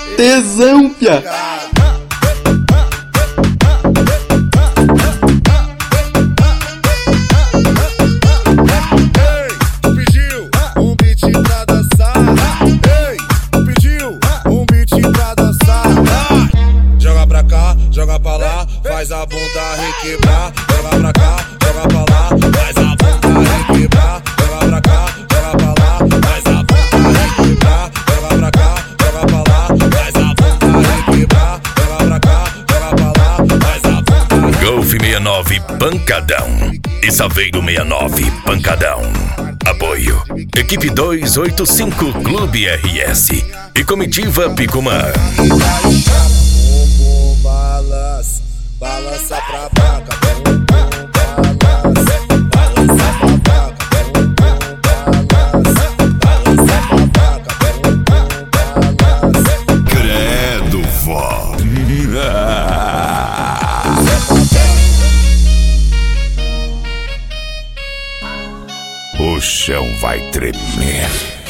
tesão, pia. Joga pra lá, faz a bunda requebrar. Joga pra cá, joga pra lá, faz a bunda requebrar. Joga pra cá, joga pra lá, faz a bunda requebrar. Joga pra cá, joga pra lá, faz a bunda requebrar. Joga pra cá, joga pra lá, faz a bunda. Golf 69 Pancadão e Saveiro 69 Pancadão. Apoio Equipe 285 Clube RS e Comitiva Picumã. Balança, balança pra vaca, balança pra vaca, balança pra vaca, balança. Credo, vó. O chão vai tremer.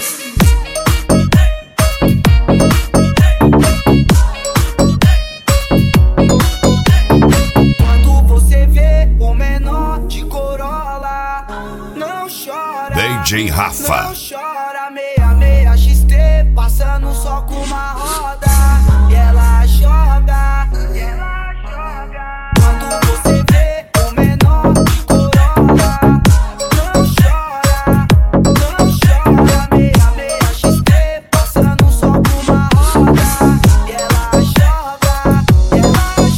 DJ Rafa. Não chora, 66 XT, passando só com uma roda. E ela joga, e ela joga. Quando você vê o menor de Corolla, não chora, 66 XT, passando só com uma roda. E ela joga, e ela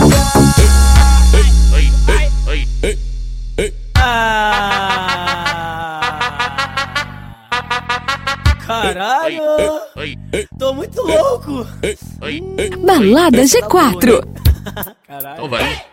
joga. Caralho! Tô muito louco! Balada G4. Caralho! Então vai!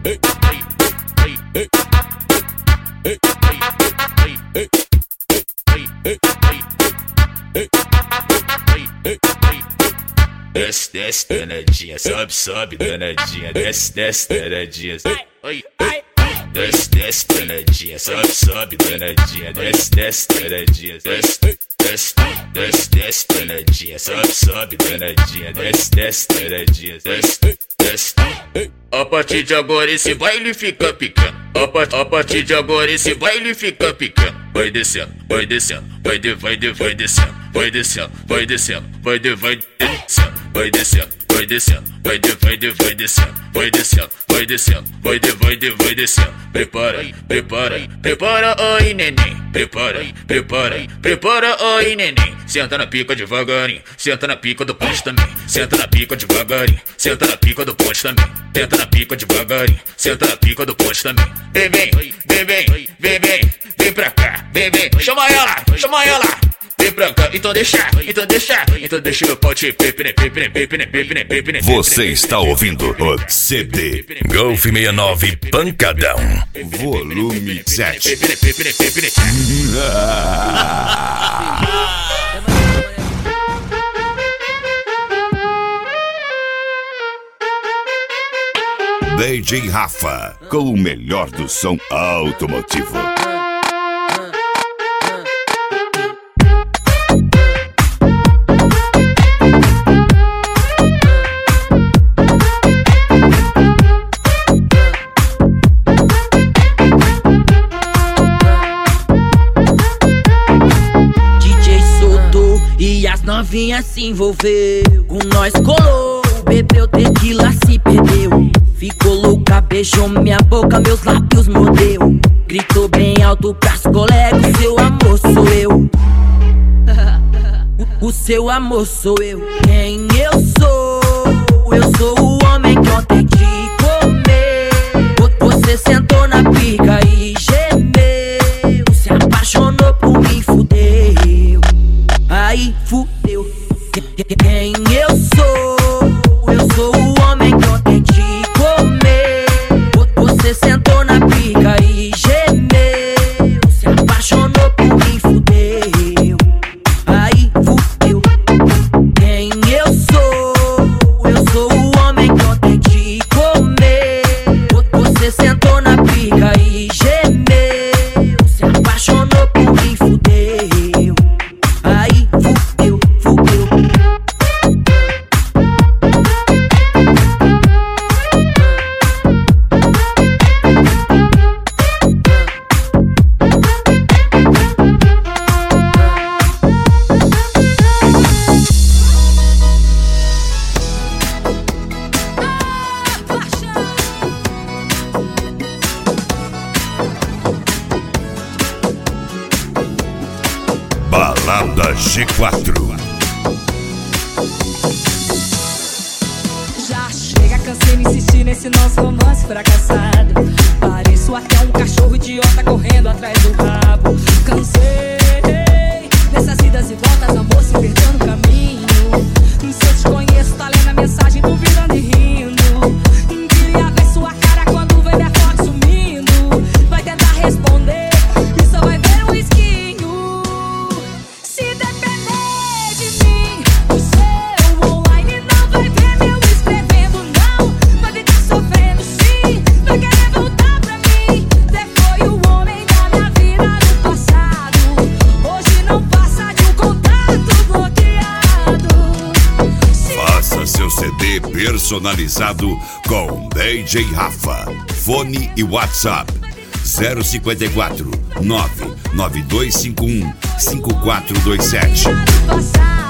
Desce, desce, danadinha, sobe, sobe, danadinha, desce, desce, danadinha. Desce, desce, danadinha, sobe, sobe, danadinha, desce, desce, danadinha, desce, desce, desce, desce, danadinha, sobe, sobe, danadinha, desce, desce, danadinha, desce, desce. A partir de agora esse baile fica picando. A partir de agora esse baile fica picando. Vai descendo, vai descendo, vai descendo, vai descendo, vai descendo, vai descendo, vai descendo, vai descendo, vai descendo, vai descendo, vai descendo, vai descendo, vai descendo. Prepara aí, prepara aí, prepara aí, neném. Prepara aí, prepara aí, prepara aí, neném. Senta na pica devagarinho, senta na pica do ponte também. Senta na pica devagarinho, senta na pica do ponte também. Senta na pica devagarinho, senta na pica do ponte também. Vem, vem, vem, vem, vem, vem, vem pra cá, vem, vem. Chama ela, chama ela. Vem pra cá, então deixa meu pau te pepine. Você está ouvindo o CD Golf 69 Pancadão Volume 7. DJ Rafa, com o melhor do som automotivo. Novinha se envolveu, com nós colou, bebeu tequila, se perdeu. Ficou louca, beijou minha boca, meus lábios mordeu. Gritou bem alto pras colegas, o seu amor sou eu. O seu amor sou eu. Quem eu sou? Eu sou o homem que ontem te comeu. Você sentou na pica e gemeu. Se apaixonou por mim, fudeu. Aí fudeu. Quem eu sou? Eu sou o homem que ontem te comeu. Você sentou na pica e gemeu. Se apaixonou por mim, fudeu. Aí fudeu. Quem eu sou? Eu sou o homem que ontem te comeu. Você sentou na pica e gemeu. Se apaixonou por mim, fudeu. Aí fudeu, fudeu. G4. Já chega, cansei de insistir nesse nosso romance fracassado. Pareço até um cachorro idiota correndo atrás do rabo. Cansei dessas idas e voltas, amor se perdendo no caminho. Se eu te conheço, tá lendo a mensagem, duvidando e rindo. Queria ver sua cara quando vê minha foto sumindo. Vai tentar responder e só vai ver um risquinho. Se depender de mim, o seu online não vai ver meu escrevendo, não. Vai ficar sofrendo, sim. Vai querer voltar pra mim. Você foi o homem da minha vida no passado. Hoje não passa de um contato bloqueado. Faça seu CD personalizado com DJ Rafa. Fone e WhatsApp 054 99251 5427.